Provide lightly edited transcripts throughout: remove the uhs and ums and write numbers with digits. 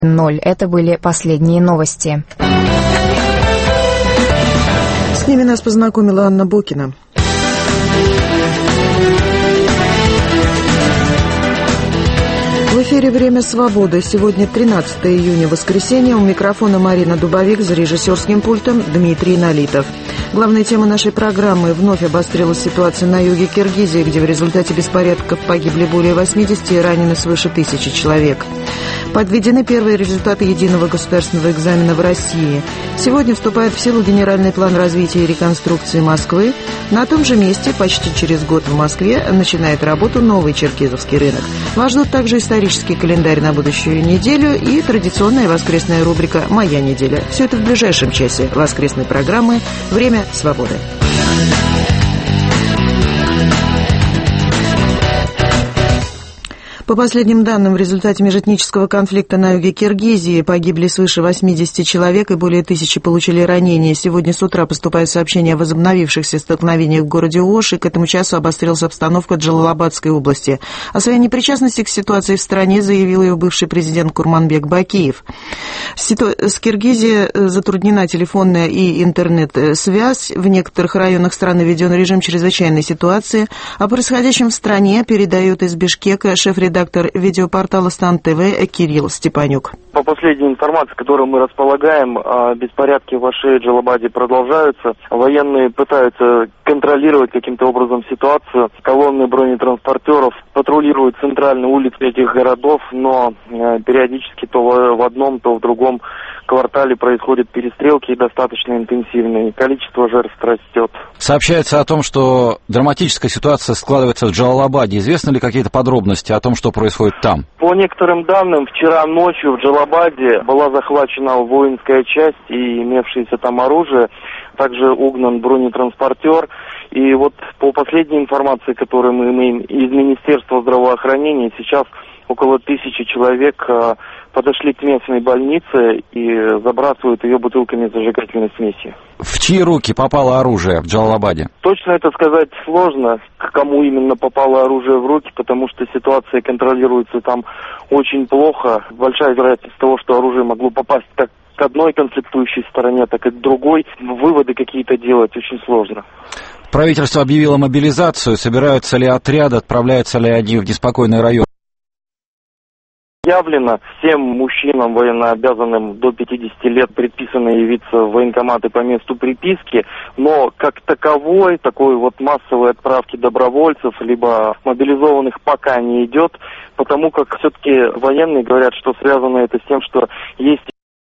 Это были последние новости. С ними нас познакомила Анна Бокина. В эфире «Время свободы». Сегодня 13 июня, воскресенье. У микрофона Марина Дубовик, за режиссерским пультом Дмитрий Налитов. Главная тема нашей программы: вновь обострилась ситуация на юге Киргизии, где в результате беспорядков погибли более 80 и ранены свыше 1000 человек. Подведены первые результаты единого государственного экзамена в России. Сегодня вступает в силу генеральный план развития и реконструкции Москвы. На том же месте почти через год в Москве начинает работу новый черкизовский рынок. Вас ждут также исторический календарь на будущую неделю и традиционная воскресная рубрика «Моя неделя». Все это в ближайшем часе воскресной программы «Время свободы». По последним данным, в результате межэтнического конфликта на юге Киргизии погибли свыше 80 человек и более 1000 получили ранения. Сегодня с утра поступают сообщения о возобновившихся столкновениях в городе Ош, и к этому часу обострилась обстановка в Джалалабадской области. О своей непричастности к ситуации в стране заявил ее бывший президент Курманбек Бакиев. С Киргизией затруднена телефонная и интернет-связь. В некоторых районах страны введен режим чрезвычайной ситуации. О происходящем в стране передает из Бишкека шеф-редактор видеопортала Стан ТВ Кирилл Степанюк. По последней информации, которой мы располагаем, беспорядки в Оше и Джалалабаде продолжаются. Военные пытаются контролировать каким-то образом ситуацию. Колонны бронетранспортеров патрулируют центральные улицы этих городов, но периодически то в одном, то в другом квартале происходят перестрелки достаточно интенсивные. Количество жертв растет. Сообщается о том, что драматическая ситуация складывается в Джалалабаде. Известны ли какие-то подробности о том, что происходит там? По некоторым данным, вчера ночью в Джалалабаде была захвачена воинская часть и имевшееся там оружие. Также угнан бронетранспортер. И вот по последней информации, которую мы имеем из Министерства здравоохранения, сейчас около 1000 человек подошли к местной больнице и забрасывают ее бутылками зажигательной смеси. В чьи руки попало оружие в Джалалабаде? Точно это сказать сложно, к кому именно попало оружие в руки, потому что ситуация контролируется там очень плохо. Большая вероятность того, что оружие могло попасть как к одной конфликтующей стороне, так и к другой. Выводы какие-то делать очень сложно. Правительство объявило мобилизацию. Собираются ли отряды, отправляются ли они в неспокойный район? Явлено всем мужчинам военнообязанным до 50 лет предписано явиться в военкоматы по месту приписки, но как таковой такой вот массовой отправки добровольцев либо мобилизованных пока не идет, потому как все-таки военные говорят, что связано это с тем, что есть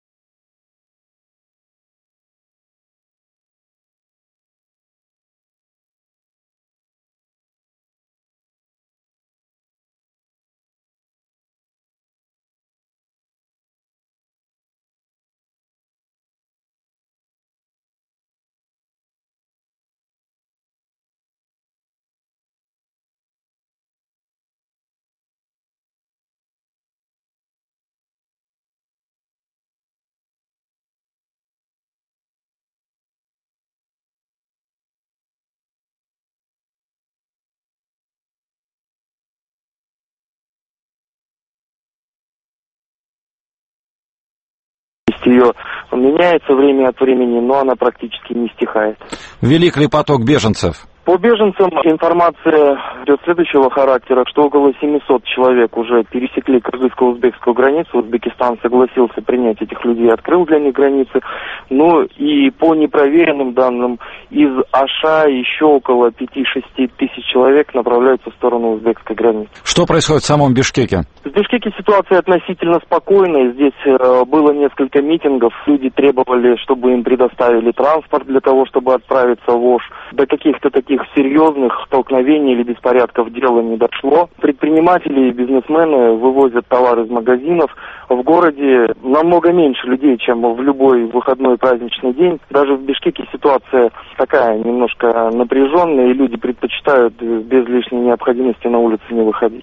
ее меняется время от времени, но она практически не стихает. Велик ли поток беженцев? По беженцам информация идет следующего характера, что около 700 человек уже пересекли кыргызско-узбекскую границу. Узбекистан согласился принять этих людей, открыл для них границы. Ну и по непроверенным данным, из Оша еще около 5-6 тысяч человек направляются в сторону узбекской границы. Что происходит в самом Бишкеке? В Бишкеке ситуация относительно спокойная. Здесь было несколько митингов. Люди требовали, чтобы им предоставили транспорт для того, чтобы отправиться в Ош. До каких-то таких серьезных столкновений или беспорядков дело не дошло. Предприниматели и бизнесмены вывозят товар из магазинов. В городе намного меньше людей, чем в любой выходной праздничный день. Даже в Бишкеке ситуация такая немножко напряженная, и люди предпочитают без лишней необходимости на улицу не выходить.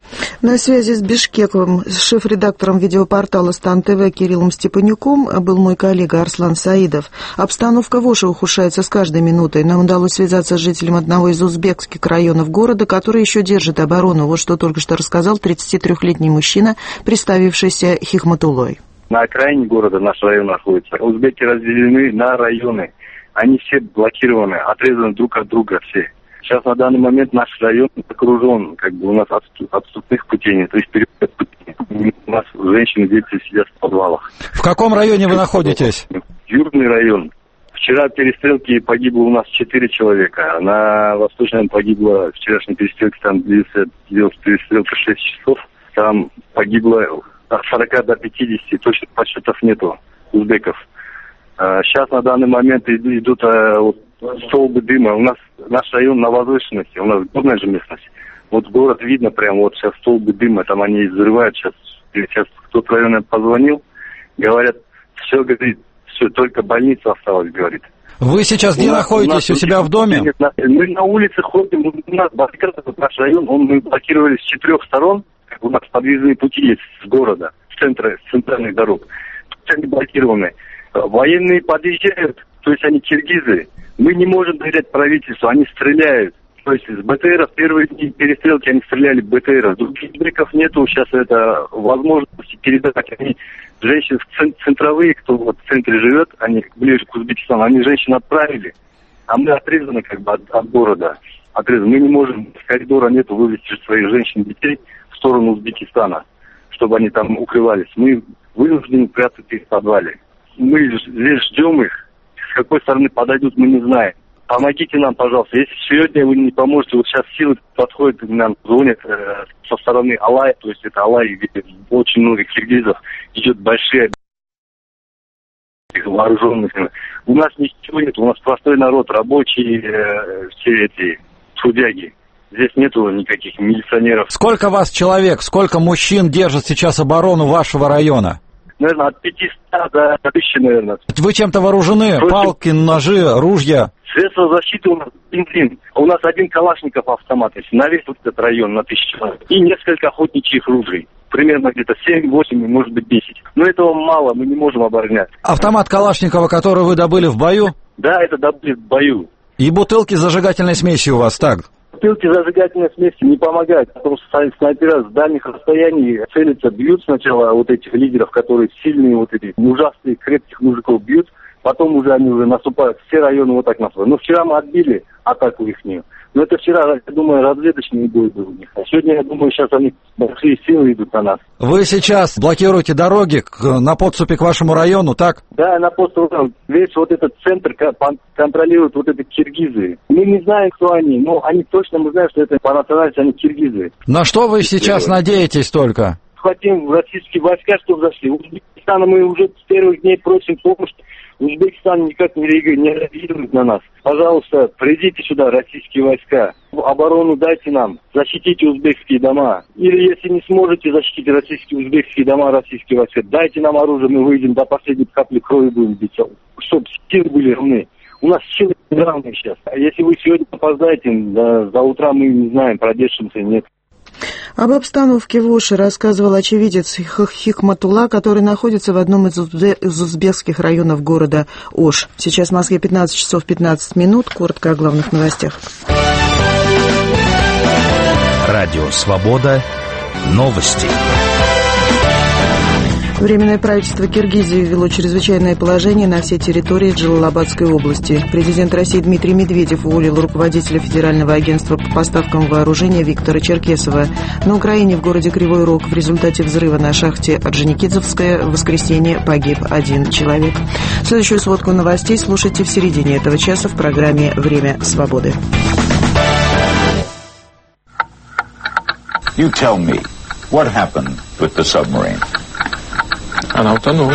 На связи с Бишкеком, с шеф-редактором видеопортала Стан ТВ Кириллом Степанюком был мой коллега Арслан Саидов. Обстановка в Оше ухудшается с каждой минутой. Нам удалось связаться с жителем одного из узбекских районов города, который еще держит оборону. Вот что только что рассказал 33-летний мужчина, представившийся Хикматулой. На окраине города наш район находится. Узбеки разделены на районы. Они все блокированы, отрезаны друг от друга все. Сейчас на данный момент наш район окружен, у нас отступных путей нет, то есть переход путей. У нас женщины, дети сидят в подвалах. В каком районе вы находитесь? Южный район. Вчера в перестрелке погибло у нас 4 человека. На Восточном погибло, вчерашней перестрелке, там длилась перестрелка 6 часов. Там погибло от 40 до 50, точно подсчетов нету узбеков. Сейчас на данный момент идут столбы дыма. У нас наш район на возвышенности, у нас горная же местность. Вот город видно прям, вот сейчас столбы дыма, там они взрывают сейчас. Сейчас кто-то район позвонил, говорят, все, говорит, все, только больница осталась, говорит. Вы сейчас где находитесь? У себя в доме? Мы на улице ходим, у нас наш район, мы блокировали с 4 сторон, у нас подъездные пути есть с города, с центральных дорог. Они блокированы. Военные подъезжают, то есть они киргизы. Мы не можем доверять правительству, они стреляют. То есть с БТРов, первые дни перестрелки они стреляли в БТР. Других бриков нету, сейчас это возможности передать. Они, женщин центровые, кто вот в центре живет, они ближе к Узбекистану, они женщин отправили. А мы отрезаны от города. Отрезаны. Мы не можем, с коридора нету, вывести своих женщин и детей в сторону Узбекистана, чтобы они там укрывались. Мы вынуждены прятаться в подвале. Мы здесь ждем их. С какой стороны подойдут, мы не знаем. Помогите нам, пожалуйста. Если сегодня вы не поможете, вот сейчас силы подходят, нам звонят со стороны Алай, то есть это Алай, где очень много киргизов, идет большие вооруженных. У нас ничего нет, у нас простой народ, рабочие, все эти трудяги. Здесь нету никаких милиционеров. Сколько вас человек, сколько мужчин держат сейчас оборону вашего района? Наверное, от 500 до 1000, наверное. Вы чем-то вооружены? Палки, ножи, ружья? Средства защиты у нас бензин. У нас один Калашников автомат есть на весь этот район, на 1000 человек. И несколько охотничьих ружей. Примерно где-то 7, 8, может быть 10. Но этого мало, мы не можем оборонять. Автомат Калашникова, который вы добыли в бою? Да, это добыли в бою. И бутылки с зажигательной смесью у вас, так? Бутылки зажигательной смеси не помогают, потому что снайпера с дальних расстояний целятся, бьют сначала вот этих лидеров, которые сильные, вот эти ужасные, крепких мужиков бьют, потом уже они уже наступают, все районы вот так наступают. Но вчера мы отбили атаку ихнюю. Но это вчера, я думаю, разведочный бой был у них. А сегодня, я думаю, сейчас они большие силы идут на нас. Вы сейчас блокируете дороги на подступе к вашему району, так? Да, на подступе. Весь вот этот центр контролируют вот эти киргизы. Мы не знаем, кто они, но они точно, мы знаем, что это по национальности они киргизы. На что вы сейчас надеетесь только? Хотим российские войска, чтобы зашли. Узбекистана мы уже с первых дней просим помощи. Узбекистан никак не реагирует на нас. Пожалуйста, придите сюда, российские войска. Оборону дайте нам, защитите узбекские дома. Или если не сможете защитить российские, узбекские дома, российские войска, дайте нам оружие, мы выйдем до последней капли крови будем бить, чтобы силы были равны. У нас силы равны сейчас. Если вы сегодня опоздаете, до утра мы не знаем, продержимся, нет. Об обстановке в Оше рассказывал очевидец Хикматулла, который находится в одном из узбекских районов города Ош. Сейчас в Москве 15 часов 15 минут. Коротко о главных новостях. Радио «Свобода». Новости. Временное правительство Киргизии ввело чрезвычайное положение на всей территории Джалалабадской области. Президент России Дмитрий Медведев уволил руководителя Федерального агентства по поставкам вооружения Виктора Черкесова. На Украине в городе Кривой Рог в результате взрыва на шахте Орджоникидзевская в воскресенье погиб 1 человек. Следующую сводку новостей слушайте в середине этого часа в программе «Время свободы». You tell me, what happened with the submarine? Она утонула.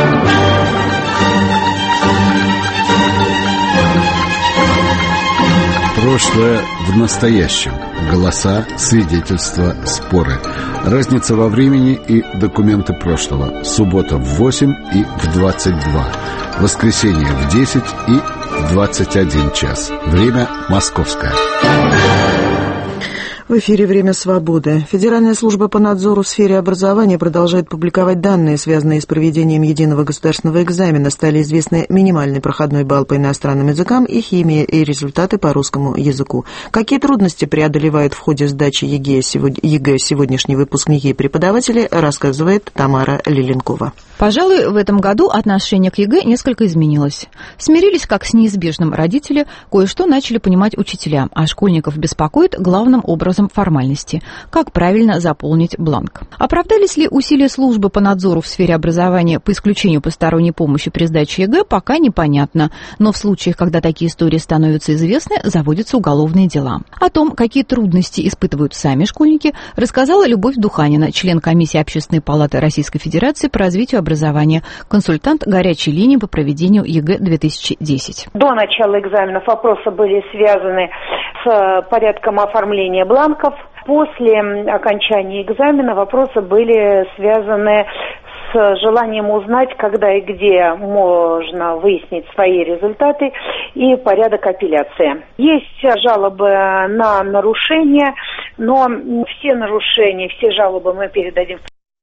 Прошлое в настоящем. Голоса, свидетельства, споры. Разница во времени и документы прошлого. Суббота в 8 и в 22. Воскресенье в 10 и в 21 час. Время московское. В эфире «Время свободы». Федеральная служба по надзору в сфере образования продолжает публиковать данные, связанные с проведением единого государственного экзамена. Стали известны минимальный проходной балл по иностранным языкам и химии и результаты по русскому языку. Какие трудности преодолевают в ходе сдачи ЕГЭ сегодняшние выпускники и преподаватели, рассказывает Тамара Лиленкова. Пожалуй, в этом году отношение к ЕГЭ несколько изменилось. Смирились как с неизбежным родители, кое-что начали понимать учителя, а школьников беспокоит главным образом формальности. Как правильно заполнить бланк? Оправдались ли усилия службы по надзору в сфере образования по исключению посторонней помощи при сдаче ЕГЭ, пока непонятно. Но в случаях, когда такие истории становятся известны, заводятся уголовные дела. О том, какие трудности испытывают сами школьники, рассказала Любовь Духанина, член комиссии Общественной палаты Российской Федерации по развитию образования, консультант горячей линии по проведению ЕГЭ-2010. До начала экзаменов вопросы были связаны с порядком оформления бланков. После окончания экзамена вопросы были связаны с желанием узнать, когда и где можно выяснить свои результаты и порядок апелляции. Есть жалобы на нарушения, но все нарушения, все жалобы мы передадим.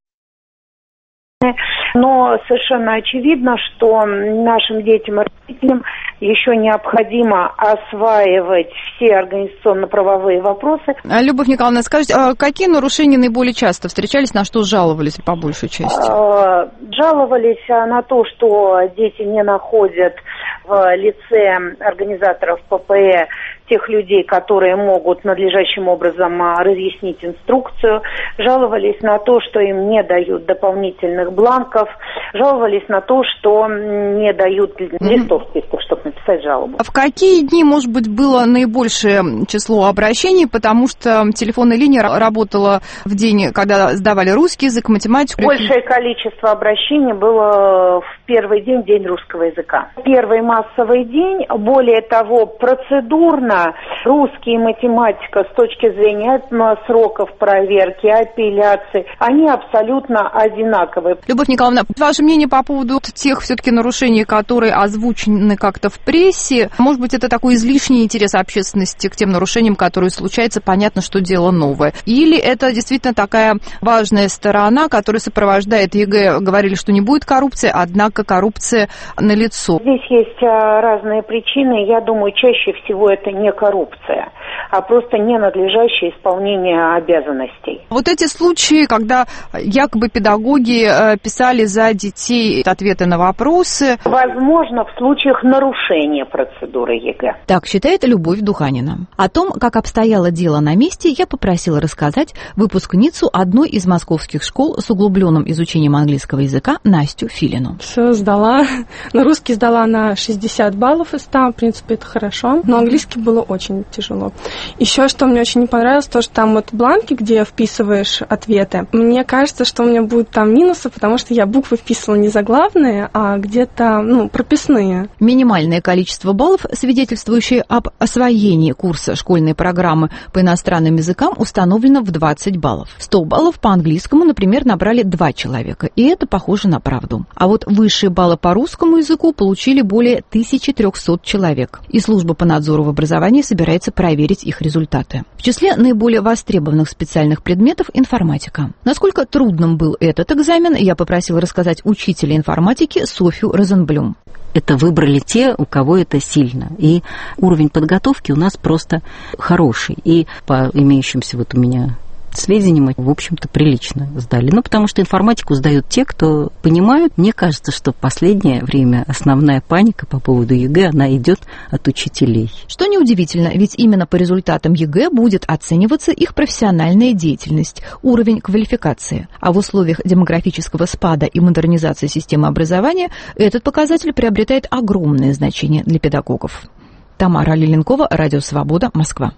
Но совершенно очевидно, что нашим детям и родителям еще необходимо осваивать все организационно-правовые вопросы. Любовь Николаевна, скажите, а какие нарушения наиболее часто встречались, на что жаловались по большей части? Жаловались на то, что дети не находят в лице организаторов ППЭ тех людей, которые могут надлежащим образом разъяснить инструкцию, жаловались на то, что им не дают дополнительных бланков, жаловались на то, что не дают листов списков, чтобы написать жалобу. В какие дни, может быть, было наибольшее число обращений, потому что телефонная линия работала в день, когда сдавали русский язык, математику? Большее количество обращений было в первый день русского языка. Первый массовый день, более того, процедурно русский и математика с точки зрения сроков проверки, апелляции, они абсолютно одинаковые. Любовь Николаевна, ваше мнение по поводу тех все-таки нарушений, которые озвучены как-то в прессе, может быть, это такой излишний интерес общественности к тем нарушениям, которые случаются, понятно, что дело новое. Или это действительно такая важная сторона, которая сопровождает ЕГЭ, говорили, что не будет коррупции, однако коррупция налицо. Здесь есть разные причины, я думаю, чаще всего это не коррупция, а просто ненадлежащее исполнение обязанностей. Вот эти случаи, когда якобы педагоги писали за детей ответы на вопросы. Возможно, в случаях нарушения процедуры ЕГЭ. Так считает Любовь Духанина. О том, как обстояло дело на месте, я попросила рассказать выпускницу одной из московских школ с углубленным изучением английского языка Настю Филину. Все сдала. На русский сдала на 60 баллов из 100. В принципе, это хорошо. Но английский было очень тяжело. Еще, что мне очень не понравилось, то, что там вот бланки, где вписываешь ответы. Мне кажется, что у меня будут там минусы, потому что я буквы вписывала не заглавные, а где-то, прописные. Минимальное количество баллов, свидетельствующее об освоении курса школьной программы по иностранным языкам, установлено в 20 баллов. 100 баллов по английскому, например, набрали 2 человека, и это похоже на правду. А вот высшие баллы по русскому языку получили более 1300 человек, и служба по надзору в образовании собирается проверить их результаты. В числе наиболее востребованных специальных предметов информатика. Насколько трудным был этот экзамен, я попросила рассказать учителя информатики Софью Розенблюм. Это выбрали те, у кого это сильно. И уровень подготовки у нас просто хороший. И по имеющимся вот у меня сведениям, в общем-то, прилично сдали. Потому что информатику сдают те, кто понимают. Мне кажется, что в последнее время основная паника по поводу ЕГЭ, она идет от учителей. Что неудивительно, ведь именно по результатам ЕГЭ будет оцениваться их профессиональная деятельность, уровень квалификации. А в условиях демографического спада и модернизации системы образования этот показатель приобретает огромное значение для педагогов. Тамара Лиленкова, Радио Свобода, Москва.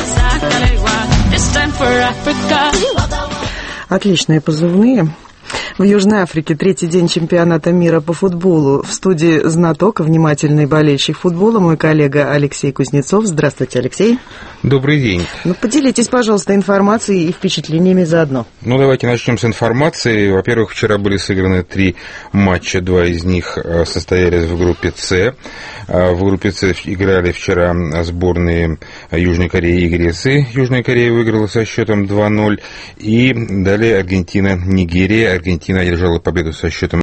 Отличные позывные. В Южной Африке третий день чемпионата мира по футболу. В студии знаток, внимательный болельщик футбола, мой коллега Алексей Кузнецов. Здравствуйте, Алексей. Добрый день. Поделитесь, пожалуйста, информацией и впечатлениями заодно. Давайте начнем с информации. Во-первых, вчера были сыграны 3 матча, 2 из них состоялись в группе «С». В группе «С» играли вчера сборные Южной Кореи и Греции. Южная Корея выиграла со счетом 2-0. И далее Аргентина, Нигерия. Аргентина одержала победу со счетом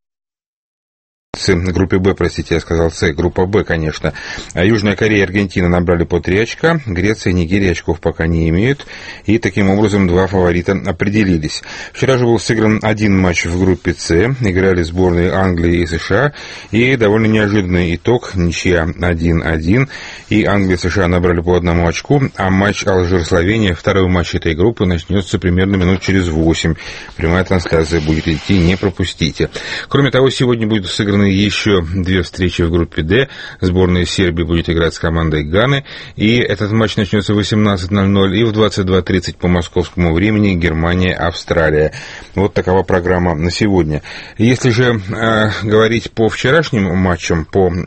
группе Б, простите, я сказал С, группа Б, конечно. Южная Корея и Аргентина набрали по 3 очка, Греция и Нигерия очков пока не имеют, и таким образом 2 фаворита определились. Вчера же был сыгран 1 матч в группе С, играли сборные Англии и США, и довольно неожиданный итог, ничья 1-1, и Англия и США набрали по 1 очку, а матч Алжир-Словения, второй матч этой группы, начнется примерно минут через 8. Прямая трансляция будет идти, не пропустите. Кроме того, сегодня будет сыграны еще 2 встречи в группе D. Сборная Сербии будет играть с командой Ганы. И этот матч начнется в 18:00 и в 22:30 по московскому времени Германия-Австралия. Вот такова программа на сегодня. Если же говорить по вчерашним матчам,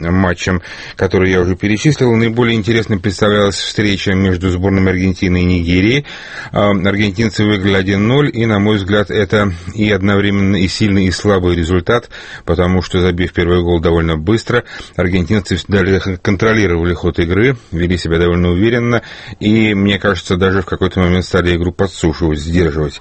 которые я уже перечислил, наиболее интересной представлялась встреча между сборными Аргентины и Нигерии. Аргентинцы выиграли 1-0, и, на мой взгляд, это и одновременно и сильный, и слабый результат, потому что, забив первый гол довольно быстро, аргентинцы далее контролировали ход игры, вели себя довольно уверенно, и, мне кажется, даже в какой-то момент стали игру подсушивать, сдерживать.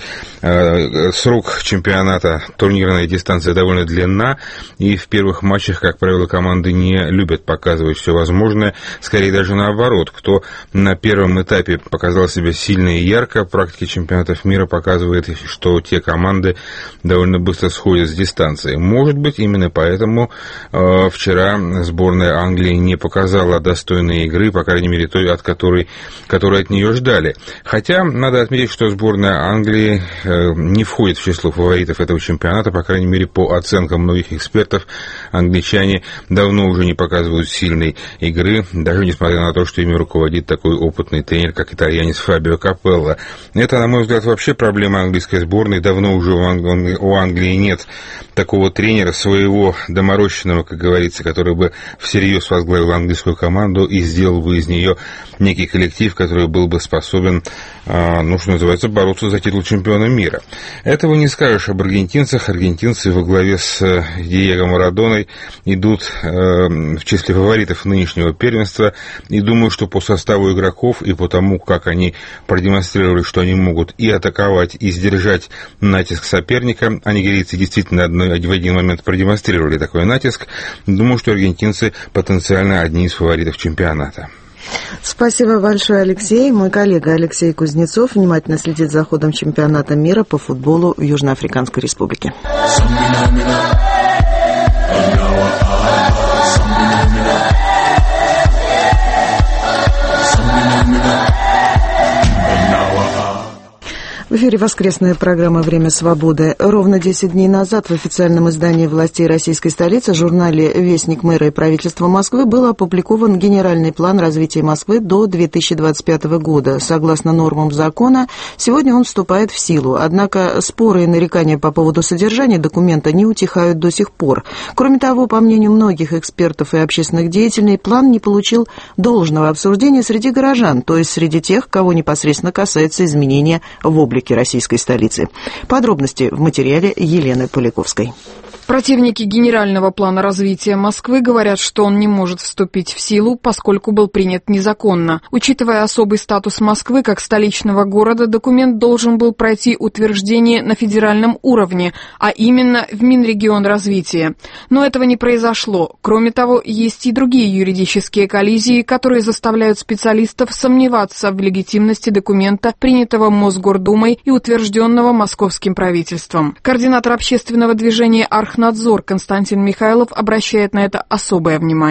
Срок чемпионата, турнирная дистанция довольно длинна, и в первых матчах, как правило, команды не любят показывать все возможное, скорее даже наоборот. Кто на первом этапе показал себя сильно и ярко, практика чемпионатов мира показывает, что те команды довольно быстро сходят с дистанции. Может быть, именно поэтому вчера сборная Англии не показала достойной игры, по крайней мере той, которой от нее ждали. Хотя надо отметить, что сборная Англии не входит в число фаворитов этого чемпионата, по крайней мере по оценкам многих экспертов. Англичане давно уже не показывают сильной игры, даже несмотря на то, что ими руководит такой опытный тренер, как итальянец Фабио Капелло. Это, на мой взгляд, вообще проблема английской сборной. Давно уже у Англии нет такого тренера своего доморощенного, как говорится, который бы всерьез возглавил английскую команду и сделал бы из нее некий коллектив, который был бы способен, что называется, бороться за титул чемпиона мира. Этого не скажешь об аргентинцах. Аргентинцы во главе с Диего Марадоной идут в числе фаворитов нынешнего первенства, и думаю, что по составу игроков и по тому, как они продемонстрировали, что они могут и атаковать, и сдержать натиск соперника, а нигерийцы действительно в один момент продемонстрировали такой натиск, думаю, что аргентинцы потенциально одни из фаворитов чемпионата. Спасибо большое, Алексей. Мой коллега Алексей Кузнецов внимательно следит за ходом чемпионата мира по футболу в Южноафриканской Республике. В эфире воскресная программа «Время свободы». Ровно 10 дней назад в официальном издании властей российской столицы, журнале «Вестник мэра и правительства Москвы» был опубликован генеральный план развития Москвы до 2025 года. Согласно нормам закона, сегодня он вступает в силу. Однако споры и нарекания по поводу содержания документа не утихают до сих пор. Кроме того, по мнению многих экспертов и общественных деятелей, план не получил должного обсуждения среди горожан, то есть среди тех, кого непосредственно касается изменения в облике российской столицы. Подробности в материале Елены Поляковской. Противники генерального плана развития Москвы говорят, что он не может вступить в силу, поскольку был принят незаконно. Учитывая особый статус Москвы как столичного города, документ должен был пройти утверждение на федеральном уровне, а именно в Минрегионразвития. Но этого не произошло. Кроме того, есть и другие юридические коллизии, которые заставляют специалистов сомневаться в легитимности документа, принятого Мосгордумой и утвержденного московским правительством. Координатор общественного движения «Архнадзор» Константин Михайлов обращает на это особое внимание.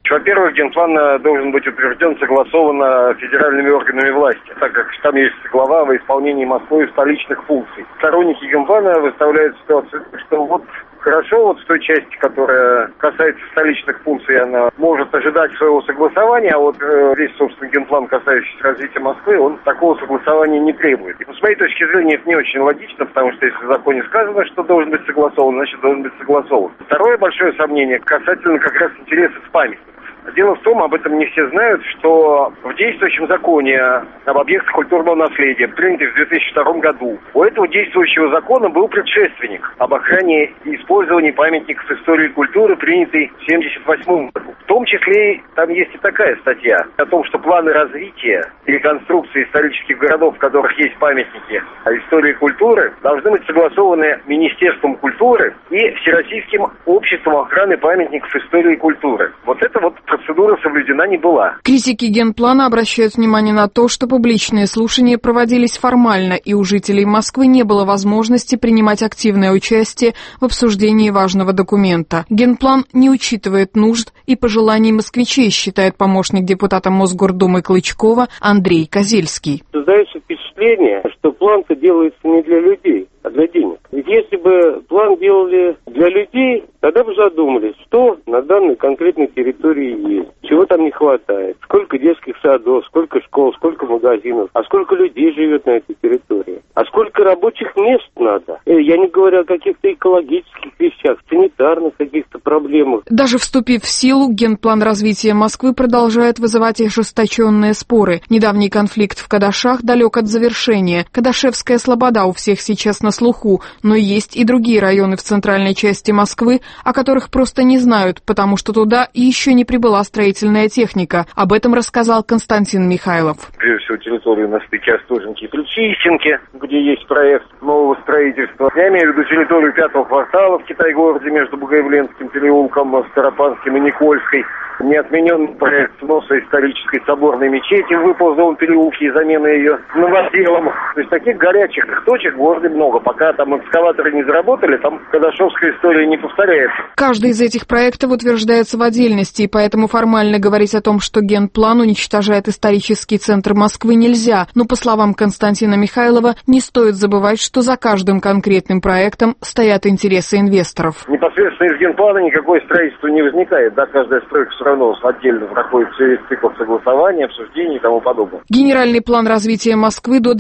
Во-первых, генплан должен быть утвержден согласованно федеральными органами власти, так как там есть глава во исполнении Москвой столичных функций. Сторонники генплана выставляют ситуацию, что вот хорошо, вот в той части, которая касается столичных функций, она может ожидать своего согласования, а вот весь, собственно, генплан, касающийся развития Москвы, он такого согласования не требует. И, с моей точки зрения, это не очень логично, потому что если в законе сказано, что должен быть согласован, значит, должен быть согласован. Второе большое сомнение касательно как раз интересов памятников. Дело в том, об этом не все знают, что в действующем законе об объектах культурного наследия, принятый в 2002 году, у этого действующего закона был предшественник об охране и использовании памятников истории и культуры, принятый в 1978 году. В том числе там есть и такая статья о том, что планы развития и реконструкции исторических городов, в которых есть памятники истории и культуры, должны быть согласованы Министерством культуры и Всероссийским обществом охраны памятников истории и культуры. Вот это вот процедура соблюдена не была. Критики генплана обращают внимание на то, что публичные слушания проводились формально, и у жителей Москвы не было возможности принимать активное участие в обсуждении важного документа. Генплан не учитывает нужд и пожеланий москвичей, считает помощник депутата Мосгордумы Клычкова Андрей Козельский. Создается впечатление, что план-то делается не для людей, а для денег. Ведь если бы план делали для людей, тогда бы задумались, что на данной конкретной территории есть, чего там не хватает, сколько детских садов, сколько школ, сколько магазинов, а сколько людей живет на этой территории, а сколько рабочих мест надо. Я не говорю о каких-то экологических вещах, санитарных каких-то проблемах. Даже вступив в силу, генплан развития Москвы продолжает вызывать ожесточенные споры. Недавний конфликт в Кадашах далек от завершения. Кадашевская слобода у всех сейчас на слуху, но есть и другие районы в центральной части Москвы, о которых просто не знают, потому что туда еще не прибыла строительная техника. Об этом рассказал Константин Михайлов. Прежде всего, территорию на стыке Остоженки и Причистенки, где есть проект нового строительства. Я имею в виду территорию 5-го квартала в Китай-городе между Богоявленским переулком, Скоропадским и Никольской. Неотмененный проект сноса исторической соборной мечети в Выползовом переулке и замены ее новоделом. То есть таких горячих точек в городе много. Пока там экскаваторы не заработали, там кадашовская история не повторяется. Каждый из этих проектов утверждается в отдельности, и поэтому формально говорить о том, что генплан уничтожает исторический центр Москвы, нельзя. Но, по словам Константина Михайлова, не стоит забывать, что за каждым конкретным проектом стоят интересы инвесторов. Непосредственно из генплана никакое строительство не возникает. Да, каждая стройка все равно отдельно проходит через цикл согласования, обсуждений и тому подобное. Генеральный план развития Москвы до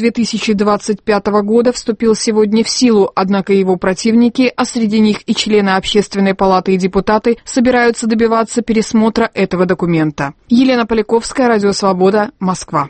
2025 года вступил сегодня в силу, однако его противники, а среди них и члены Общественной палаты и депутаты, собираются добиваться пересмотра этого документа. Елена Поляковская, Радио Свобода, Москва.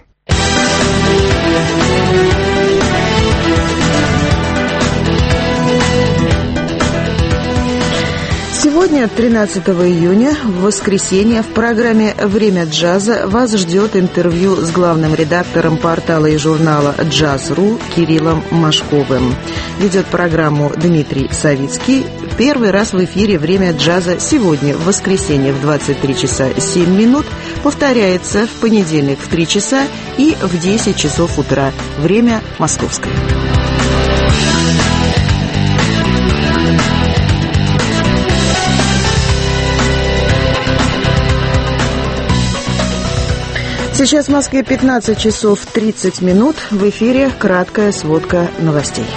Сегодня, 13 июня, в воскресенье, в программе «Время джаза» вас ждет интервью с главным редактором портала и журнала «Джаз.ру» Кириллом Машковым. Ведет программу Дмитрий Савицкий. Первый раз в эфире «Время джаза» сегодня, в воскресенье, в 23 часа 7 минут. Повторяется в понедельник в 3 часа и в 10 часов утра. Время московское. Сейчас в Москве 15 часов 30 минут. В эфире краткая сводка новостей.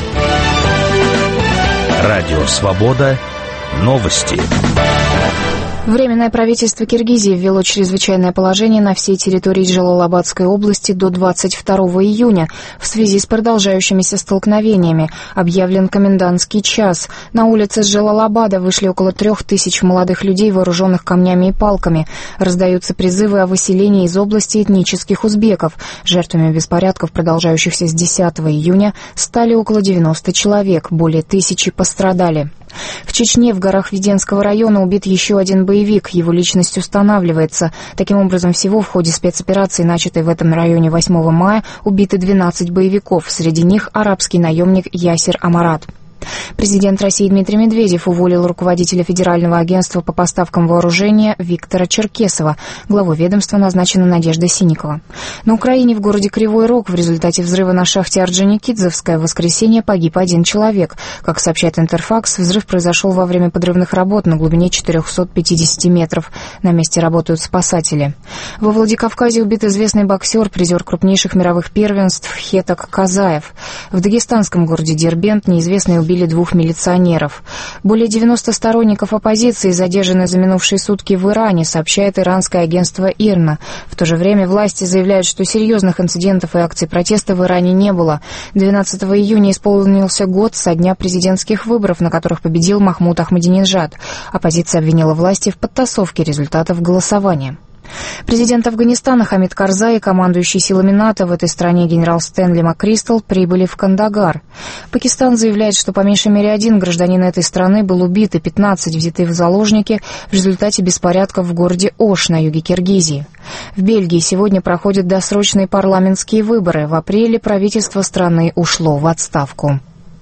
Радио «Свобода». Новости. Временное правительство Киргизии ввело чрезвычайное положение на всей территории Джалалабадской области до 22 июня в связи с продолжающимися столкновениями. Объявлен комендантский час. На улице Джалалабада вышли около 3000 молодых людей, вооруженных камнями и палками. Раздаются призывы о выселении из области этнических узбеков. Жертвами беспорядков, продолжающихся с 10 июня, стали около 90 человек, более 1000 пострадали. В Чечне, в горах Веденского района, убит еще один боевик. Его личность устанавливается. Таким образом, всего в ходе спецоперации, начатой в этом районе 8 мая, убиты 12 боевиков. Среди них арабский наемник Ясир Амарат. Президент России Дмитрий Медведев уволил руководителя Федерального агентства по поставкам вооружения Виктора Черкесова. Главой ведомства назначена Надежда Синикова. На Украине в городе Кривой Рог в результате взрыва на шахте Орджоникидзевская в воскресенье погиб 1 человек. Как сообщает Интерфакс, взрыв произошел во время подрывных работ на глубине 450 метров. На месте работают спасатели. Во Владикавказе убит известный боксер, призер крупнейших мировых первенств Хетак Казаев. В дагестанском городе Дербент неизвестные убили 2 милиционеров. Более 90 сторонников оппозиции задержаны за минувшие сутки в Иране, сообщает иранское агентство ИРНА. В то же время власти заявляют, что серьезных инцидентов и акций протеста в Иране не было. 12 июня исполнился год со дня президентских выборов, на которых победил Махмуд Ахмадинеджад. Оппозиция обвинила власти в подтасовке результатов голосования. Президент Афганистана Хамид Карзай и командующий силами НАТО в этой стране генерал Стэнли МакКристал прибыли в Кандагар. Пакистан заявляет, что по меньшей мере 1 гражданин этой страны был убит и 15 взяты в заложники в результате беспорядков в городе Ош на юге Киргизии. В Бельгии сегодня проходят досрочные парламентские выборы. В апреле правительство страны ушло в отставку.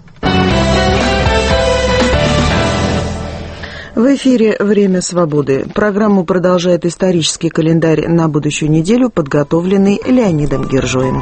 В эфире «Время свободы». Программу продолжает исторический календарь на будущую неделю, подготовленный Леонидом Гержоем.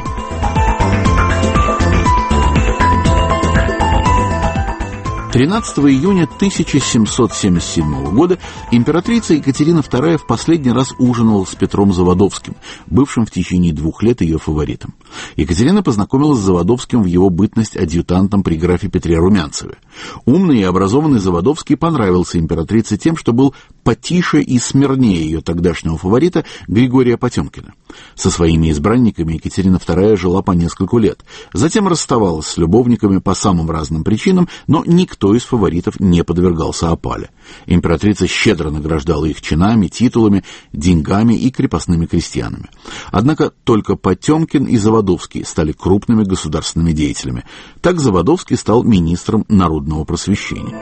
13 июня 1777 года императрица Екатерина II в последний раз ужинала с Петром Заводовским, бывшим в течение 2 лет ее фаворитом. Екатерина познакомилась с Заводовским в его бытность адъютантом при графе Петре Румянцеве. Умный и образованный Заводовский понравился императрице тем, что был потише и смирнее ее тогдашнего фаворита Григория Потемкина. Со своими избранниками Екатерина II жила по нескольку лет. Затем расставалась с любовниками по самым разным причинам, но никто из фаворитов не подвергался опале. Императрица щедро награждала их чинами, титулами, деньгами и крепостными крестьянами. Однако только Потемкин и Заводовский стали крупными государственными деятелями. Так Заводовский стал министром народного просвещения.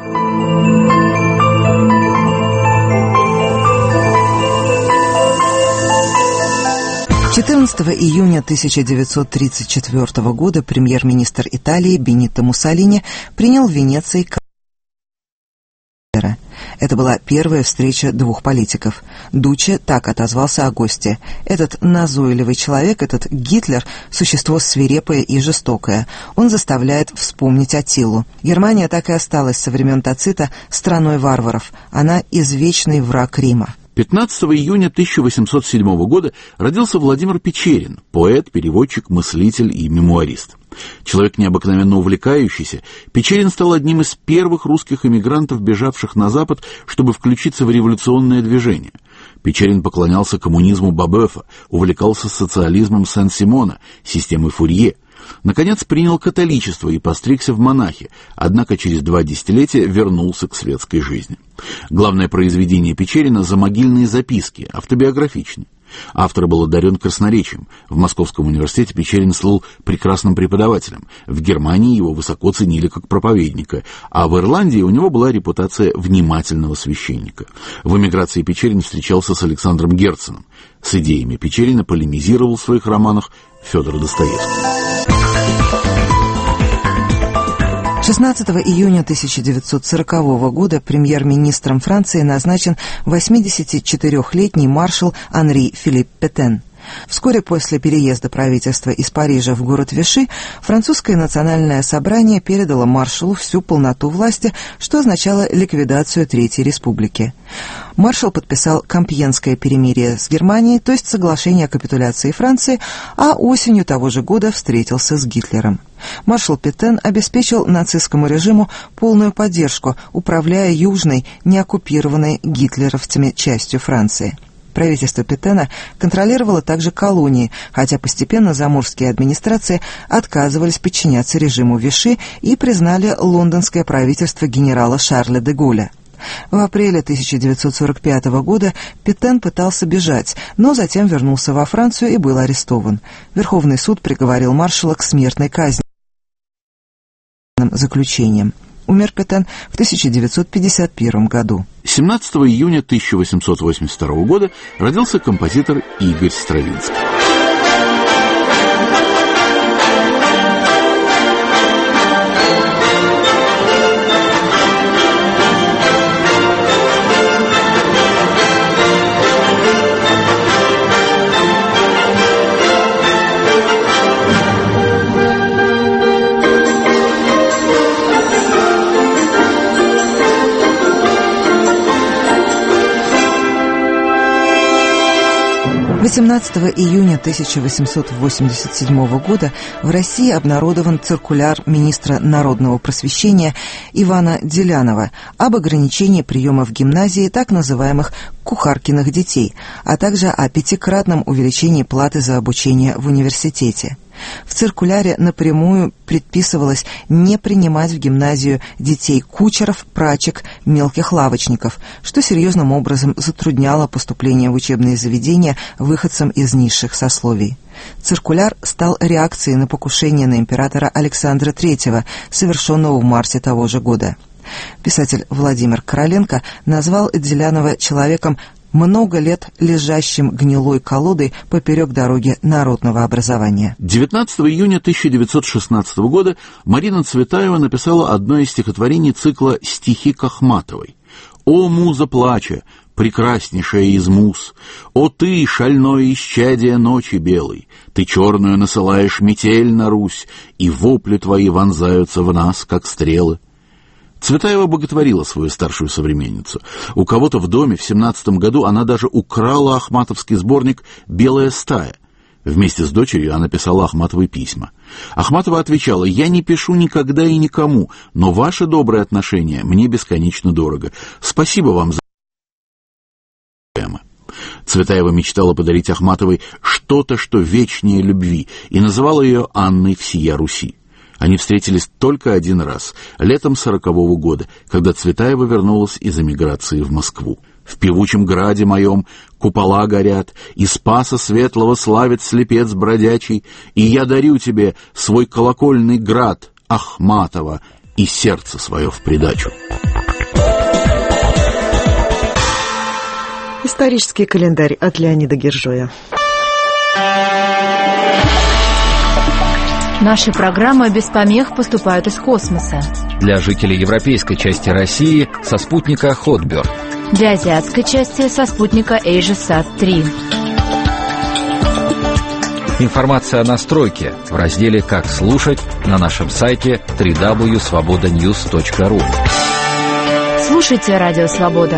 14 июня 1934 года премьер-министр Италии Бенито Муссолини принял в Венеции Кантера. Это была первая встреча 2 политиков. Дуччи так отозвался о госте. Этот назойливый человек, этот Гитлер, существо свирепое и жестокое. Он заставляет вспомнить Аттилу. Германия так и осталась со времен Тацита страной варваров. Она извечный враг Рима. 15 июня 1807 года родился Владимир Печерин, поэт, переводчик, мыслитель и мемуарист. Человек необыкновенно увлекающийся, Печерин стал одним из первых русских эмигрантов, бежавших на Запад, чтобы включиться в революционное движение. Печерин поклонялся коммунизму Бабефа, увлекался социализмом Сен-Симона, системой Фурье. Наконец, принял католичество и постригся в монахи, однако через 2 десятилетия вернулся к светской жизни. Главное произведение Печерина — «Замогильные записки», автобиографичны. Автор был одарен красноречием. В Московском университете Печерин слыл прекрасным преподавателем. В Германии его высоко ценили как проповедника, а в Ирландии у него была репутация внимательного священника. В эмиграции Печерин встречался с Александром Герценом. С идеями Печерина полемизировал в своих романах Федор Достоевский. 16 июня 1940 года премьер-министром Франции назначен 84-летний маршал Анри Филипп Петен. Вскоре после переезда правительства из Парижа в город Виши французское национальное собрание передало маршалу всю полноту власти, что означало ликвидацию Третьей Республики. Маршал подписал Компьенское перемирие с Германией, то есть соглашение о капитуляции Франции, а осенью того же года встретился с Гитлером. Маршал Петен обеспечил нацистскому режиму полную поддержку, управляя южной, неоккупированной гитлеровцами частью Франции. Правительство Петена контролировало также колонии, хотя постепенно заморские администрации отказывались подчиняться режиму Виши и признали лондонское правительство генерала Шарля де Голля. В апреле 1945 года Петен пытался бежать, но затем вернулся во Францию и был арестован. Верховный суд приговорил маршала к смертной казни заключением. Умер Петен в 1951 году. 17 июня 1882 года родился композитор Игорь Стравинский. 18 июня 1887 года в России обнародован циркуляр министра народного просвещения Ивана Делянова об ограничении приема в гимназии так называемых кухаркиных детей, а также о 5-кратном увеличении платы за обучение в университете. В циркуляре напрямую предписывалось не принимать в гимназию детей кучеров, прачек, мелких лавочников, что серьезным образом затрудняло поступление в учебные заведения выходцам из низших сословий. Циркуляр стал реакцией на покушение на императора Александра III, совершенного в марте того же года. Писатель Владимир Короленко назвал Делянова человеком, много лет лежащим гнилой колодой поперек дороги народного образования. 19 июня 1916 года Марина Цветаева написала одно из стихотворений цикла «Стихи к Ахматовой». «О, муза плача, прекраснейшая из муз! О, ты, шальное исчадие ночи белой! Ты черную насылаешь метель на Русь, и вопли твои вонзаются в нас, как стрелы». Цветаева боготворила свою старшую современницу. У кого-то в доме в 17 году она даже украла ахматовский сборник «Белая стая». Вместе с дочерью она писала Ахматовой письма. Ахматова отвечала: «Я не пишу никогда и никому, но ваше доброе отношение мне бесконечно дорого. Спасибо вам за...» Цветаева мечтала подарить Ахматовой что-то, что вечнее любви, и называла ее Анной всея Руси. Они встретились только один раз, летом 40-го года, когда Цветаева вернулась из эмиграции в Москву. «В певучем граде моем купола горят, и Спаса Светлого славит слепец бродячий, и я дарю тебе свой колокольный град, Ахматова, и сердце свое в придачу». Исторический календарь от Леонида Гержоя. Наши программы без помех поступают из космоса. Для жителей европейской части России со спутника Хотберд. Для азиатской части со спутника AsiaSat-3. Информация о настройке в разделе «Как слушать» на нашем сайте www.svobodanews.ru. Слушайте Радио Свобода.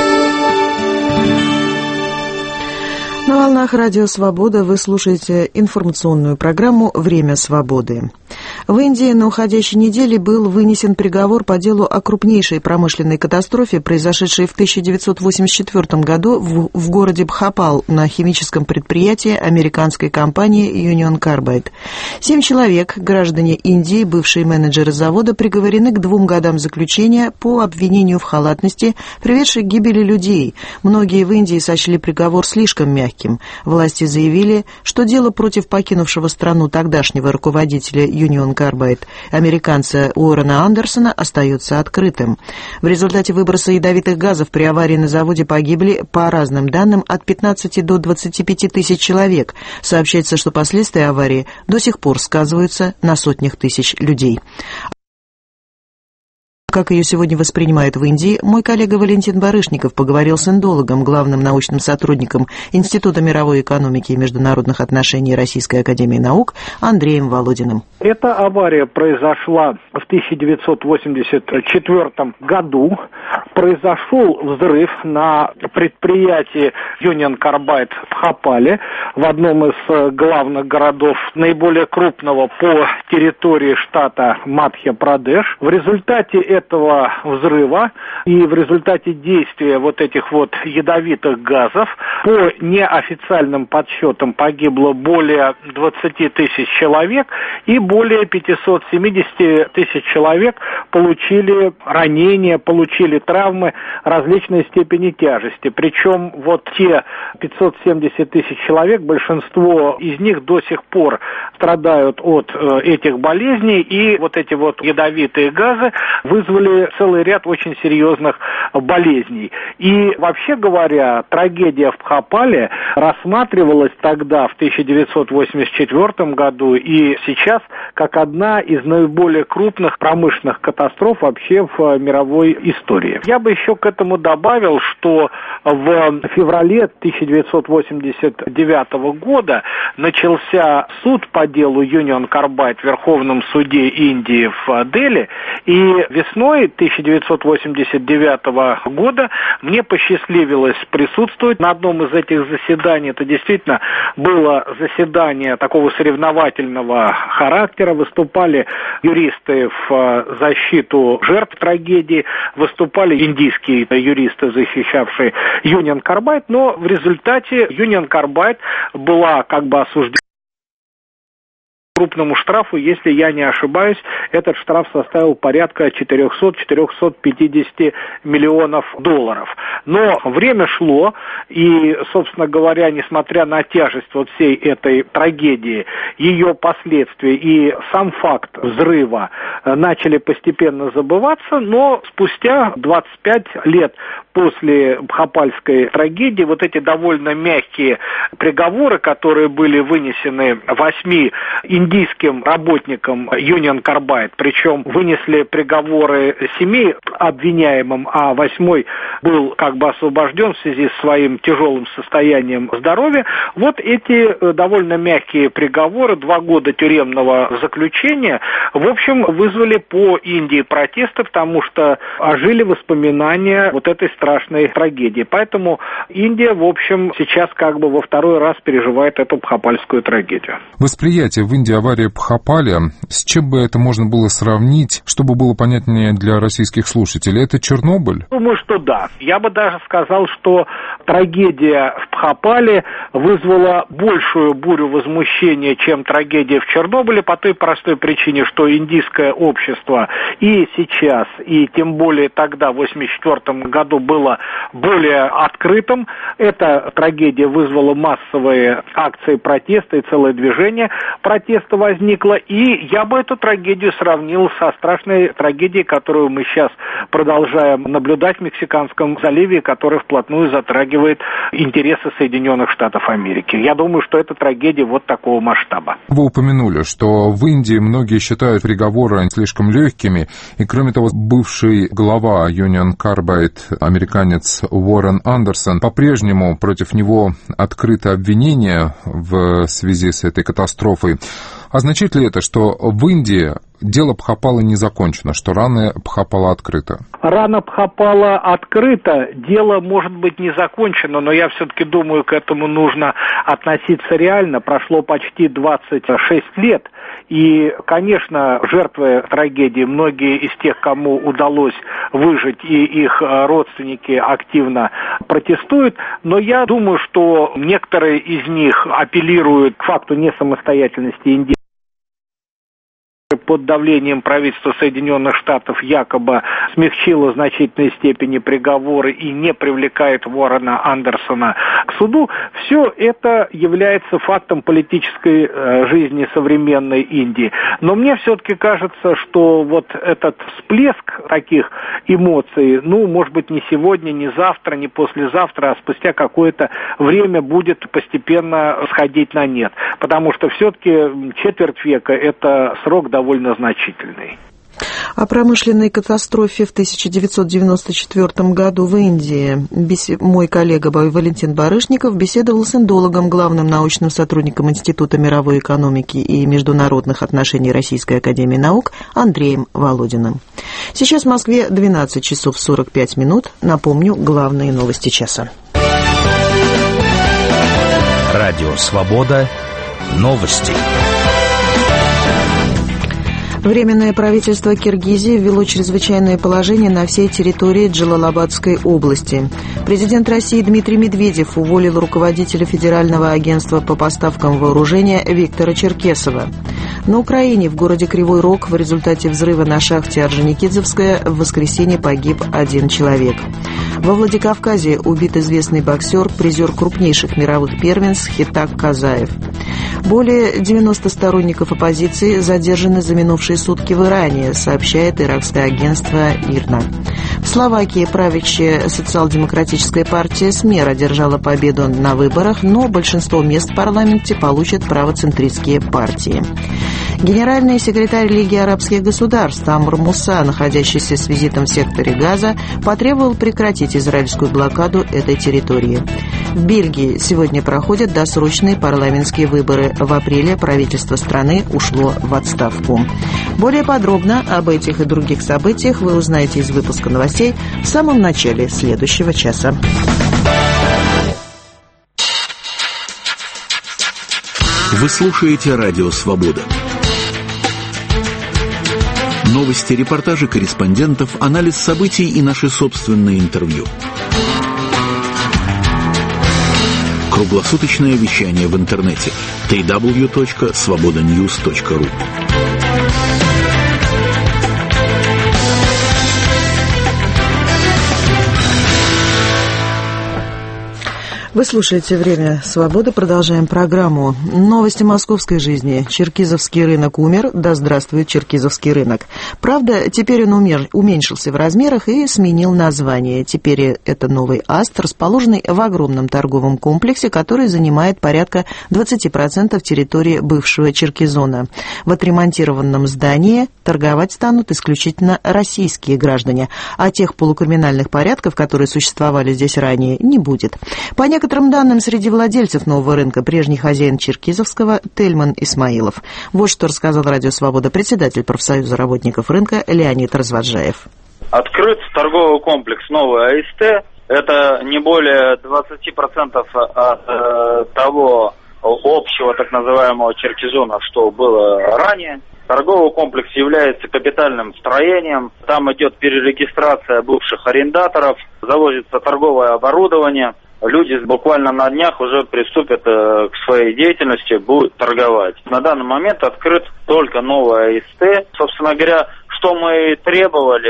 На волнах Радио Свобода вы слушаете информационную программу «Время свободы». В Индии на уходящей неделе был вынесен приговор по делу о крупнейшей промышленной катастрофе, произошедшей в 1984 году в городе Бхопал на химическом предприятии американской компании Union Carbide. 7 человек, граждане Индии, бывшие менеджеры завода, приговорены к 2 годам заключения по обвинению в халатности, приведшей к гибели людей. Многие в Индии сочли приговор слишком мягким. Власти заявили, что дело против покинувшего страну тогдашнего руководителя Union Carbide, американца Уоррена Андерсона, остается открытым. В результате выброса ядовитых газов при аварии на заводе погибли, по разным данным, от 15 до 25 тысяч человек. Сообщается, что последствия аварии до сих пор сказываются на сотнях тысяч людей. Как ее сегодня воспринимают в Индии, мой коллега Валентин Барышников поговорил с индологом, главным научным сотрудником Института мировой экономики и международных отношений Российской академии наук Андреем Володиным. Эта авария произошла в 1984 году. Произошел взрыв на предприятии Union Carbide в Бхопале, в одном из главных городов, наиболее крупного по территории штата Мадхья-Прадеш. В результате этого взрыва и в результате действия вот этих вот ядовитых газов по неофициальным подсчетам погибло более 20 тысяч человек и более 570 тысяч человек получили ранения, получили травмы различной степени тяжести. Причем вот те 570 тысяч человек, большинство из них до сих пор страдают от этих болезней, и вот эти вот ядовитые газы вызвали целый ряд очень серьезных болезней. И вообще говоря, трагедия в Бхопале рассматривалась тогда, в 1984 году, и сейчас как одна из наиболее крупных промышленных катастроф вообще в мировой истории. Я бы еще к этому добавил, что в феврале феврале 1989 года начался суд по делу Union Carbide в Верховном суде Индии в Дели, и весной 1989 года мне посчастливилось присутствовать на одном из этих заседаний. Это действительно было заседание такого соревновательного характера. Выступали юристы в защиту жертв трагедии, выступали индийские юристы, защищавшие Union Carbide, но в результате Union Carbide была как бы осуждена крупному штрафу, если я не ошибаюсь, этот штраф составил порядка 400-450 миллионов долларов. Но время шло, и, собственно говоря, несмотря на тяжесть вот всей этой трагедии, ее последствия и сам факт взрыва начали постепенно забываться, но спустя 25 лет после Бхопальской трагедии вот эти довольно мягкие приговоры, которые были вынесены 8 индийским работникам Union Carbide, причем вынесли приговоры 7 обвиняемым, а 8 был как бы освобожден в связи с своим тяжелым состоянием здоровья. Вот эти довольно мягкие приговоры, 2 года тюремного заключения, в общем, вызвали по Индии протесты, потому что ожили воспоминания вот этой страшной трагедии. Поэтому Индия, в общем, сейчас как бы во второй раз переживает эту Бхопальскую трагедию. Восприятие в Индии аварии Бхопали, с чем бы это можно было сравнить, чтобы было понятнее для российских слушателей? Это Чернобыль? Думаю, что да. Я бы даже сказал, что трагедия в Бхопале вызвала большую бурю возмущения, чем трагедия в Чернобыле, по той простой причине, что индийское общество и сейчас, и тем более тогда, в 1984 году, было более открытым. Эта трагедия вызвала массовые акции протеста, и целое движение протеста возникло. И я бы эту трагедию сравнил со страшной трагедией, которую мы сейчас продолжаем наблюдать в Мексиканском заливе, которая вплотную затрагивает интересы Соединенных Штатов Америки. Я думаю, что это трагедия вот такого масштаба. Вы упомянули, что в Индии многие считают приговоры слишком легкими, и кроме того, бывший глава Union Carbide, американец Уоррен Андерсон, по-прежнему против него открыто обвинение в связи с этой катастрофой. Означает ли это, что в Индии дело Бхопала не закончено, что рана Бхопала открыта? Рана Бхопала открыта, дело может быть не закончено, но я все-таки думаю, к этому нужно относиться реально. Прошло почти 26 лет. И, конечно, жертвы трагедии, многие из тех, кому удалось выжить, и их родственники активно протестуют, но я думаю, что некоторые из них апеллируют к факту несамостоятельности Индии. Под давлением правительства Соединенных Штатов якобы смягчило в значительной степени приговоры и не привлекает Уоррена Андерсона к суду. Все это является фактом политической жизни современной Индии. Но мне все-таки кажется, что вот этот всплеск таких эмоций, может быть, не сегодня, не завтра, не послезавтра, а спустя какое-то время будет постепенно сходить на нет. Потому что все-таки четверть века – это срок довольно значительный. О промышленной катастрофе в 1994 году в Индии мой коллега Валентин Барышников беседовал с индологом, главным научным сотрудником Института мировой экономики и международных отношений Российской академии наук Андреем Володиным. Сейчас в Москве 12 часов 45 минут. Напомню, главные новости часа. Радио «Свобода». Новости. Временное правительство Киргизии ввело чрезвычайное положение на всей территории Джалалабадской области. Президент России Дмитрий Медведев уволил руководителя Федерального агентства по поставкам вооружения Виктора Черкесова. На Украине, в городе Кривой Рог, в результате взрыва на шахте Орджоникидзевская в воскресенье погиб 1 человек. Во Владикавказе убит известный боксер, призер крупнейших мировых первенств Хитак Казаев. Более 90 сторонников оппозиции задержаны за минувшие сутки в Иране, сообщает иракское агентство ИРНА. В Словакии правящая социал-демократическая партия СМЕР одержала победу на выборах, но большинство мест в парламенте получат правоцентристские партии. Генеральный секретарь Лиги арабских государств Амр Муса, находящийся с визитом в секторе Газа, потребовал прекратить израильскую блокаду этой территории. В Бельгии сегодня проходят досрочные парламентские выборы. В апреле правительство страны ушло в отставку. Более подробно об этих и других событиях вы узнаете из выпуска новостей в самом начале следующего часа. Вы слушаете «Радио Свобода». Новости, репортажи корреспондентов, анализ событий и наши собственные интервью. Круглосуточное вещание в интернете www.svobodanews.ru. Вы слушаете «Время свободы». Продолжаем программу. Новости московской жизни. Черкизовский рынок умер. Да здравствует Черкизовский рынок. Правда, теперь он уменьшился в размерах и сменил название. Теперь это новый АСТ, расположенный в огромном торговом комплексе, который занимает порядка 20% территории бывшего Черкизона. В отремонтированном здании торговать станут исключительно российские граждане, а тех полукриминальных порядков, которые существовали здесь ранее, не будет. По некоторым данным, среди владельцев нового рынка прежний хозяин Черкизовского Тельман Исмаилов. Вот что рассказал «Радио Свобода» председатель профсоюза работников рынка Леонид Разводжаев. Открыт торговый комплекс «Новый АСТ». Это не более 20% от того общего так называемого Черкизона, что было ранее. Торговый комплекс является капитальным строением. Там идет перерегистрация бывших арендаторов, завозится торговое оборудование. Люди буквально на днях уже приступят к своей деятельности, будут торговать. На данный момент открыт только новый АСТ. Собственно говоря, что мы требовали,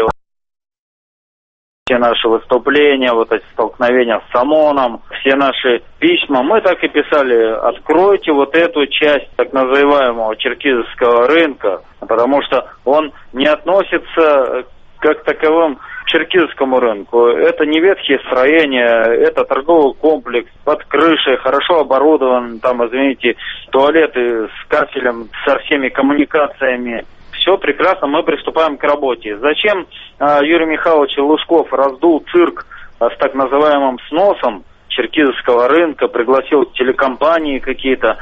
все наши выступления, вот эти столкновения с ОМОНом, все наши письма, мы так и писали: откройте вот эту часть так называемого черкизовского рынка, потому что он не относится как таковым к черкизовскому рынку. Это не ветхие строения, это торговый комплекс под крышей, хорошо оборудован, там, извините, туалеты с кафелем, со всеми коммуникациями. Все прекрасно, мы приступаем к работе. Зачем Юрий Михайлович Лужков раздул цирк с так называемым сносом черкизовского рынка, пригласил телекомпании какие-то?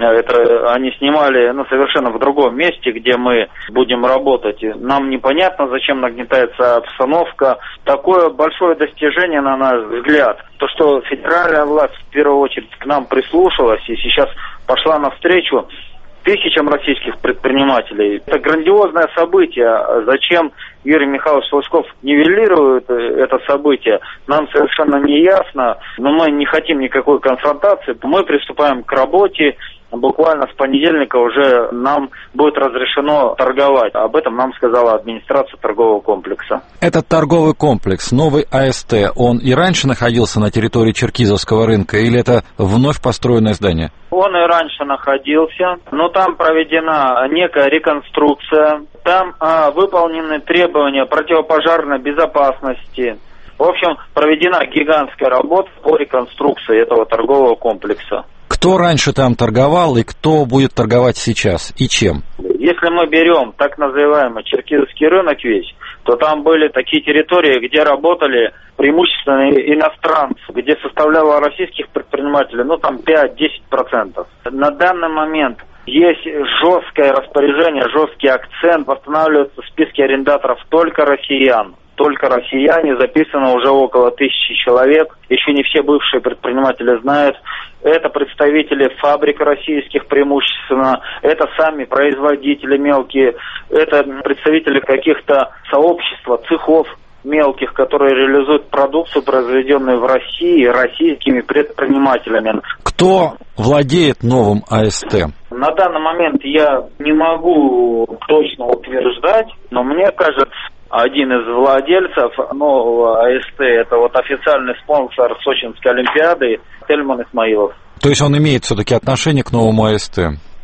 Это они снимали совершенно в другом месте, где мы будем работать. Нам непонятно, зачем нагнетается обстановка. Такое большое достижение, на наш взгляд. То, что федеральная власть в первую очередь к нам прислушалась и сейчас пошла навстречу тысячам российских предпринимателей. Это грандиозное событие. Зачем Юрий Михайлович Лужков нивелирует это событие, нам совершенно не ясно. Но мы не хотим никакой конфронтации. Мы приступаем к работе. Буквально с понедельника уже нам будет разрешено торговать. Об этом нам сказала администрация торгового комплекса. Этот торговый комплекс, новый АСТ, он и раньше находился на территории Черкизовского рынка, или это вновь построенное здание? Он и раньше находился, но там проведена некая реконструкция, там выполнены требования противопожарной безопасности. В общем, проведена гигантская работа по реконструкции этого торгового комплекса. Кто раньше там торговал и кто будет торговать сейчас и чем? Если мы берем так называемый черкизовский рынок весь, то там были такие территории, где работали преимущественно иностранцы, где составляло российских предпринимателей, там 5-10%. На данный момент есть жесткое распоряжение, жесткий акцент, восстанавливаются списки арендаторов только россиян. Только россияне, записано уже около 1000 человек, еще не все бывшие предприниматели знают. Это представители фабрик российских преимущественно, это сами производители мелкие, это представители каких-то сообществ, цехов мелких, которые реализуют продукцию, произведенную в России, российскими предпринимателями. Кто владеет новым АСТ? На данный момент я не могу точно утверждать, но мне кажется, один из владельцев нового АСТ, это официальный спонсор Сочинской Олимпиады, Тельман Исмаилов. То есть он имеет все-таки отношение к новому АСТ?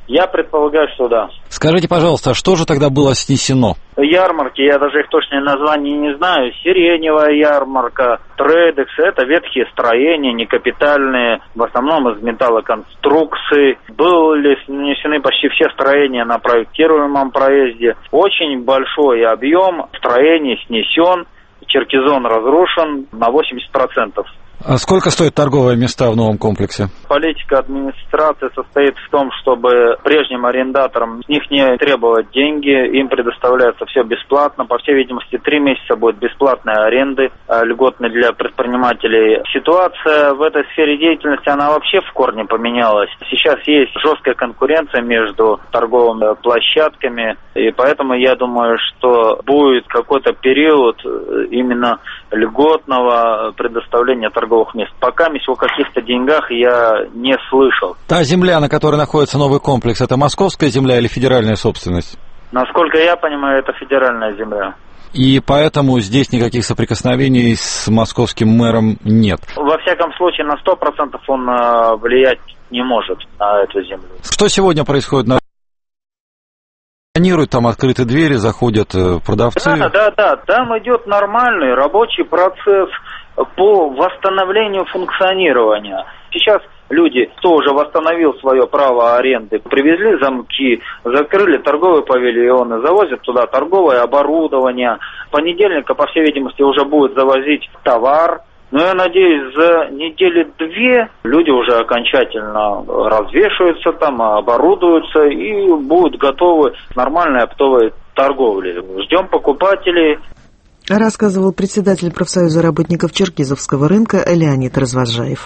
Я предполагаю, что да. Скажите, пожалуйста, а что же тогда было снесено? Ярмарки, я даже их точное название не знаю. Сиреневая ярмарка, Трейдекс, это ветхие строения, некапитальные, в основном из металлоконструкций. Были снесены почти все строения на проектируемом проезде. Очень большой объем строений снесен, Черкизон разрушен на 80%. А сколько стоят торговые места в новом комплексе? Политика администрации состоит в том, чтобы прежним арендаторам с них не требовать деньги, им предоставляется все бесплатно. По всей видимости, 3 месяца будет бесплатной аренды, льготной для предпринимателей. Ситуация в этой сфере деятельности, она вообще в корне поменялась. Сейчас есть жесткая конкуренция между торговыми площадками, и поэтому я думаю, что будет какой-то период именно льготного предоставления торговых мест. Пока о каких-то деньгах я не слышал. Та земля, на которой находится новый комплекс, это московская земля или федеральная собственность? Насколько я понимаю, это федеральная земля. И поэтому здесь никаких соприкосновений с московским мэром нет? Во всяком случае, на 100% он влиять не может на эту землю. Что сегодня происходит на планируют, там открыты двери, заходят продавцы? Да, там идет нормальный рабочий процесс по восстановлению функционирования. Сейчас люди, кто уже восстановил свое право аренды, привезли замки, закрыли торговые павильоны, завозят туда торговое оборудование. С понедельника, по всей видимости, уже будут завозить товар. Но я надеюсь, за недели-две люди уже окончательно развешиваются там, оборудуются и будут готовы к нормальной оптовой торговле. Ждем покупателей. Рассказывал председатель профсоюза работников Черкизовского рынка Леонид Развозжаев.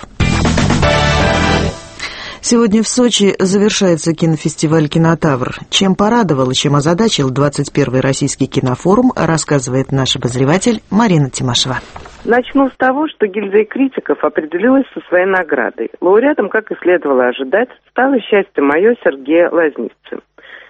Сегодня в Сочи завершается кинофестиваль «Кинотавр». Чем порадовал и чем озадачил 21-й российский кинофорум, рассказывает наш обозреватель Марина Тимашева. Начну с того, что гильдия критиков определилась со своей наградой. Лауреатом, как и следовало ожидать, стало «Счастье мое» Сергея Лазницы.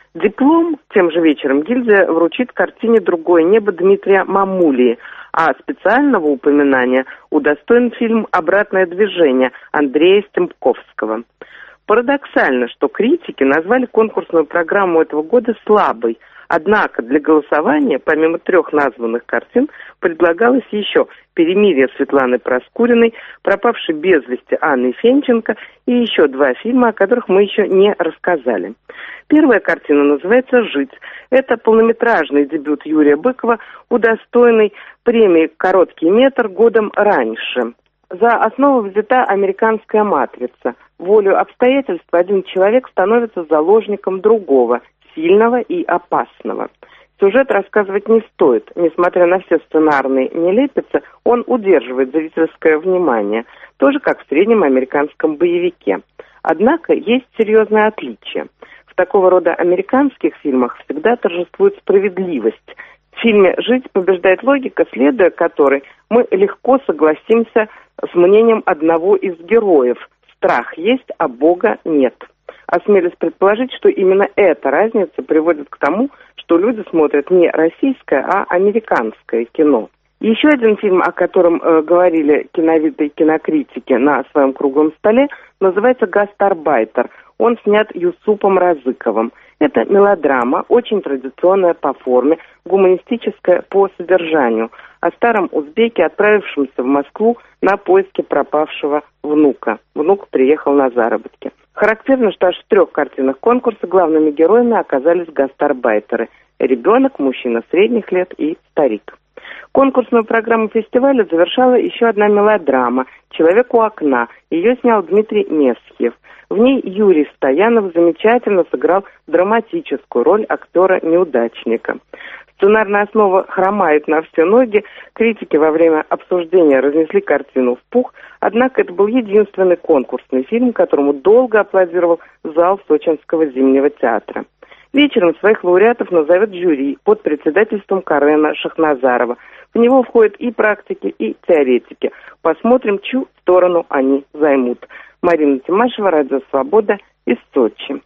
Диплом тем же вечером гильдия вручит картине «Другое небо» Дмитрия Мамулии, а специального упоминания удостоен фильм «Обратное движение» Андрея Стемпковского. Парадоксально, что критики назвали конкурсную программу этого года слабой, однако для голосования, помимо 3 названных картин, предлагалось еще «Перемирие» Светланы Проскуриной, «Пропавший без вести» Анны Фенченко и еще 2 фильма, о которых мы еще не рассказали. Первая картина называется «Жить». Это полнометражный дебют Юрия Быкова, удостоенный премии «Короткий метр» годом раньше. За основу взята американская матрица. Волею обстоятельств один человек становится заложником другого, сильного и опасного. Сюжет рассказывать не стоит. Несмотря на все сценарные нелепицы, он удерживает зрительское внимание, тоже как в среднем американском боевике. Однако есть серьезное отличие. В такого рода американских фильмах всегда торжествует справедливость. В фильме «Жить» побеждает логика, следуя которой мы легко согласимся с мнением одного из героев. Страх есть, а Бога нет. Осмелюсь предположить, что именно эта разница приводит к тому, что люди смотрят не российское, а американское кино. Еще один фильм, о котором говорили киновиды и кинокритики на своем круглом столе, называется «Гастарбайтер». Он снят Юсупом Разыковым. Это мелодрама, очень традиционная по форме, гуманистическая по содержанию, о старом узбеке, отправившемся в Москву на поиски пропавшего внука. Внук приехал на заработки. Характерно, что аж в 3 картинах конкурса главными героями оказались гастарбайтеры. Ребенок, мужчина средних лет и старик. Конкурсную программу фестиваля завершала еще одна мелодрама «Человек у окна». Ее снял Дмитрий Месхиев. В ней Юрий Стоянов замечательно сыграл драматическую роль актера-неудачника. Сценарная основа хромает на все ноги. Критики во время обсуждения разнесли картину в пух. Однако это был единственный конкурсный фильм, которому долго аплодировал зал Сочинского зимнего театра. Вечером своих лауреатов назовет жюри под председательством Карена Шахназарова. В него входят и практики, и теоретики. Посмотрим, чью сторону они займут. Марина Тимашева, Радио Свобода, из Сочи.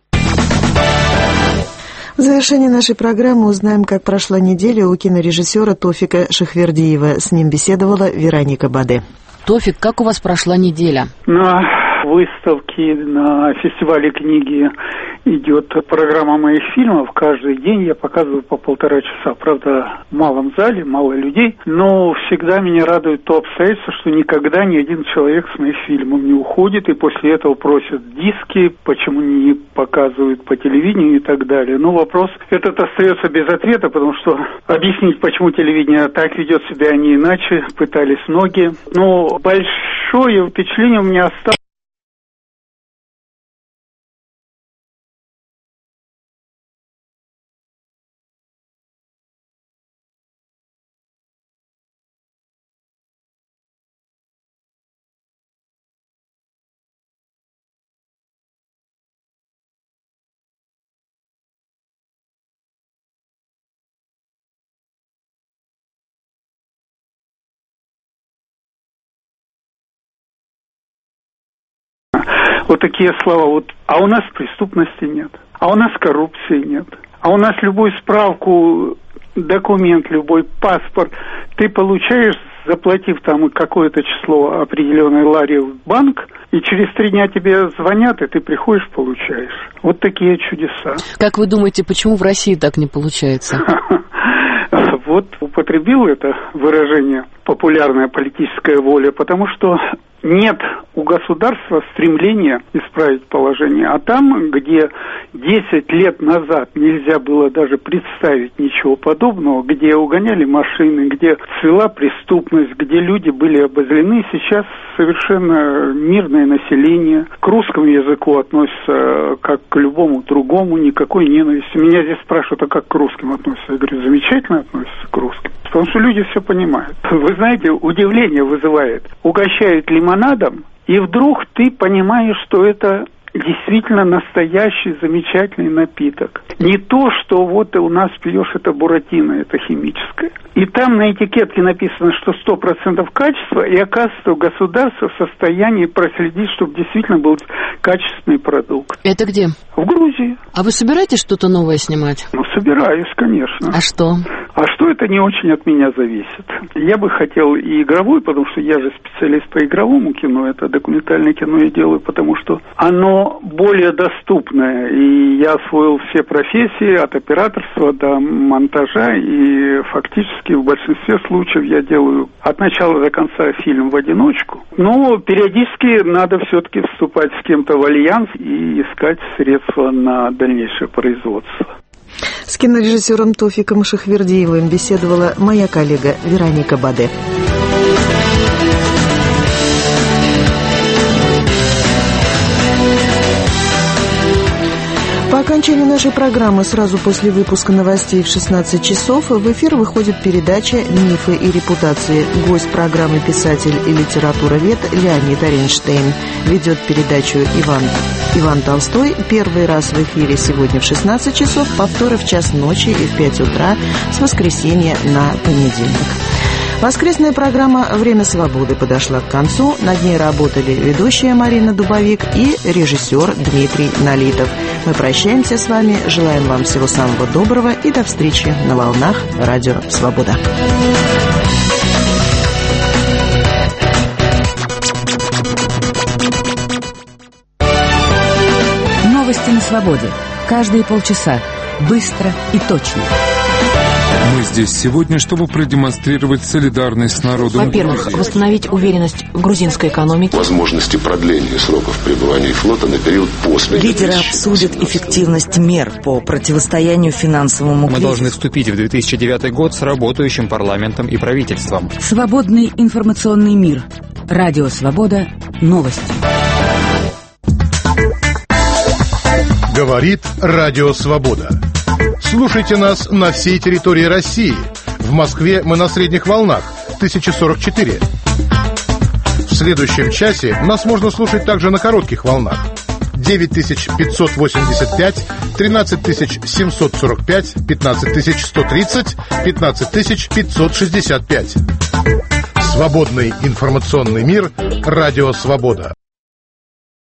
В завершении нашей программы узнаем, как прошла неделя у кинорежиссера Тофика Шахвердиева. С ним беседовала Вероника Баде. Тофик, как у вас прошла неделя? В выставки, на фестивале книги идет программа моих фильмов. Каждый день я показываю по 1,5 часа. Правда, в малом зале, мало людей, но всегда меня радует то обстоятельство, что никогда ни один человек с моих фильмов не уходит, и после этого просят диски, почему не показывают по телевидению и так далее. Но вопрос этот остается без ответа, потому что объяснить, почему телевидение так ведет себя, а не иначе, пытались многие. Но большое впечатление у меня осталось. Вот такие слова. Вот, а у нас преступности нет, а у нас коррупции нет, а у нас любую справку, документ, любой паспорт ты получаешь, заплатив там какое-то число определенной лари в банк, и через 3 дня тебе звонят, и ты приходишь, получаешь. Вот такие чудеса. Как вы думаете, почему в России так не получается? Вот употребил это выражение «популярная политическая воля», потому что нет у государства стремления исправить положение. А там, где 10 лет назад нельзя было даже представить ничего подобного, где угоняли машины, где цвела преступность, где люди были обозлены, сейчас совершенно мирное население к русскому языку относится как к любому другому, никакой ненависти. Меня здесь спрашивают, а как к русским относятся? Я говорю, замечательно относятся к русским. Потому что люди все понимают. Вы знаете, удивление вызывает. Угощают лимонадом, и вдруг ты понимаешь, что это действительно настоящий замечательный напиток. Не то, что вот у нас пьешь, это буратино, это химическое. И там на этикетке написано, что 100% качества, и оказывается, государство в состоянии проследить, чтобы действительно был качественный продукт. Это где? В Грузии. А вы собираетесь что-то новое снимать? Ну, собираюсь, конечно. А что? А что, это не очень от меня зависит. Я бы хотел и игровой, потому что я же специалист по игровому кино, это документальное кино я делаю, потому что оно более доступное, и я освоил все профессии, от операторства до монтажа, и фактически в большинстве случаев я делаю от начала до конца фильм в одиночку. Но периодически надо все-таки вступать с кем-то в альянс и искать средства на дальнейшее производство. С кинорежиссером Тофиком Шахвердиевым беседовала моя коллега Вероника Баде. По окончании нашей программы сразу после выпуска новостей в 16 часов в эфир выходит передача «Мифы и репутации». Гость программы писатель и литературовед Леонид Оренштейн. Ведет передачу Иван Толстой. Первый раз в эфире сегодня в 16 часов, повторы в час ночи и в 5 утра с воскресенья на понедельник. Воскресная программа «Время свободы» подошла к концу. Над ней работали ведущая Марина Дубовик и режиссер Дмитрий Налитов. Мы прощаемся с вами, желаем вам всего самого доброго и до встречи на волнах Радио Свобода. Новости на свободе. Каждые полчаса. Быстро и точно. Мы здесь сегодня, чтобы продемонстрировать солидарность с народом. Во-первых, Грузии. восстановить уверенность в грузинской экономике. Возможности продления сроков пребывания флота на период после. Лидеры обсудят эффективность мер по противостоянию финансовому кризису. Мы должны вступить в 2009 год с работающим парламентом и правительством. Свободный информационный мир. Радио Свобода. Новости. Говорит Радио Свобода. Слушайте нас на всей территории России. В Москве мы на средних волнах 1044. В следующем часе нас можно слушать также на коротких волнах 9585, 13745, 15130, 15565. Свободный информационный мир. Радио Свобода.